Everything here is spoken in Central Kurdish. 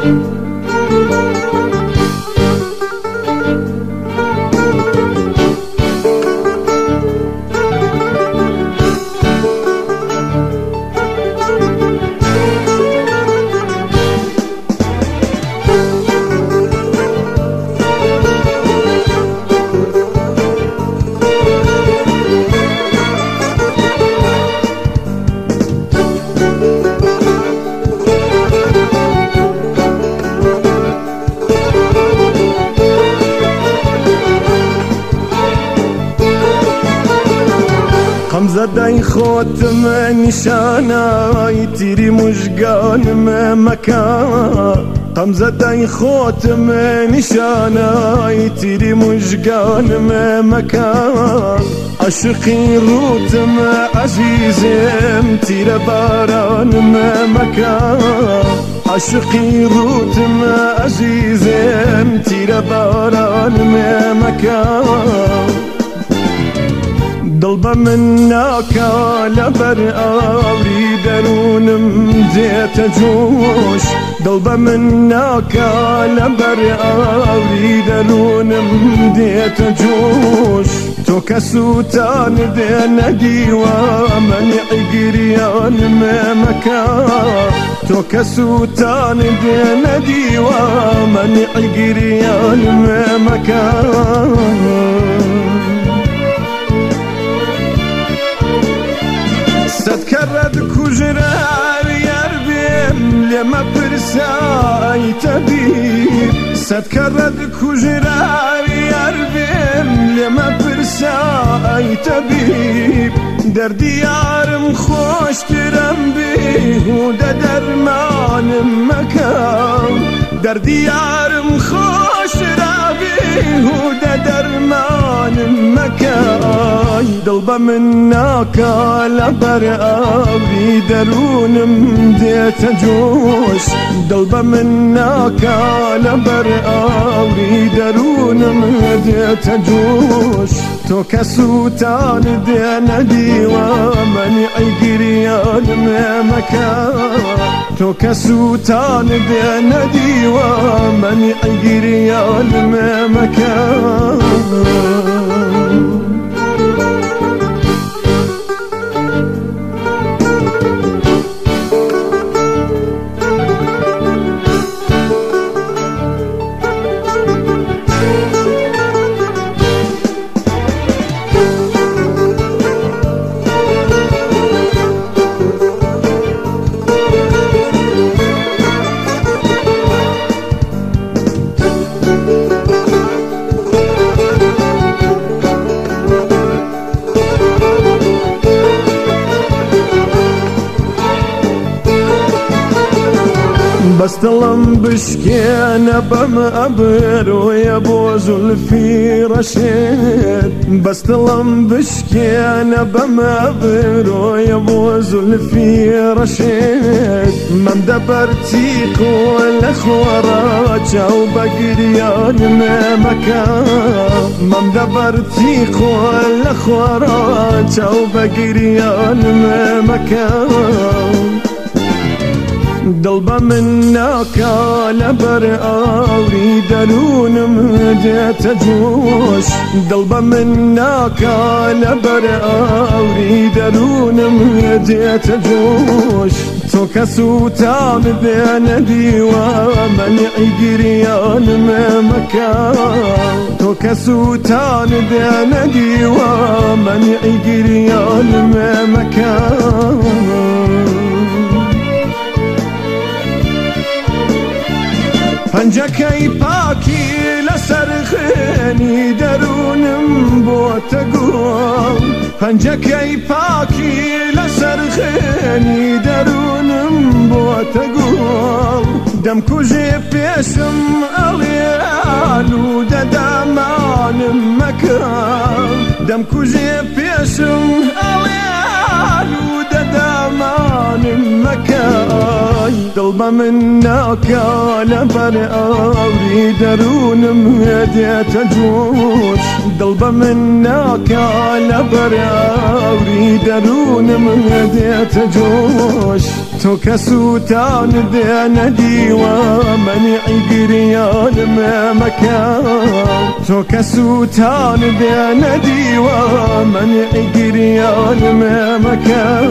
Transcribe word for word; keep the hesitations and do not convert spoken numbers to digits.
زدای خۆتم نیشانای تیری مژگانم مەکە قەم زەدای خۆتم نیشانای تیری مژگانم مەکە عاشقی ڕوتم عەزیزم تیرە بارانم مەکە عاشقی ڕوتم عەزیزم تیرە بارانم مەکە دڵ بە من ناکا لەبەر ئاوری دەروونم دێتە جۆش دڵ بە من ناکا لەبەر ئاوری دەروونم دێتە جۆش تۆ کە سووتان دێنە دیوە مەنیعی گریانم مەکە تۆ کە سووتان دێنە دیوە مەنیعی گریانم مەکە سەد کەڕەت کوژرار یار بێم لێمە پرسای تەبیب سەد کەڕەت کوژرار یار بێم لێمە پرسای تەبیب دەردی یارم خۆشترم بێهودە دەرمانم مەکە دەردی یارم خۆشترا بێهودە دەرمانم مەکە دڵ بە من ناکا لەبەر ئاوری دەروونم دێتە جۆش دڵ بە من ناکا لەبەر ئاوری دەروونم دێتە جۆش تۆ کە سووتان دێنە دیوە مەنیعی گریانم مەکە تۆ کە سووتان دێنە دیوە مەنیعی گریانم مەکە بەستەڵم بشکێنە بەم ئەبرۆیە بۆ زولفی ڕەشێت بەستەڵم بشکێنە بەم ئەبرۆیە بۆ زولفی ڕەشێت مەم دەبەرتیق لە خۆڕە چاو بە گریانم مەکە مەم دەبەرتیق لە خۆڕە چاو بە گریانم مەکە دڵ بە من ناکا لەبەر ئاوری دەروونم دێتە جۆش دڵ بە من ناکا لەبەر ئاوری دەروونم دێتە جۆش تۆ کە سووتان دێنە دیوە مەنیعی گریانم مەکە تۆ کە سووتان دێنە دیوە مەنیعی گریانم مەکە پەنجەکەی پاکی لەسەر خوێنی دەروونم بۆتە گوڵ پەنجەکەی پاکی لەسەر خوێنی دەروونم بۆتە گوڵ دەمکوژێ پێشم ئەڵێیان و دەدامانم مەکە دەمکوژێ پێشم ئەڵێیان و دەدامانم مەکە دڵ بە من ناکا لەبەر ئاوری دەروونم دێتە جۆش دڵ بە من ناکا لەبەر ئاوری دەروونم دێتە جۆش تو كسوتان دين ديوا منعي قريان ما مكان تو كسوتان دين ديوا منعي قريان ما مكان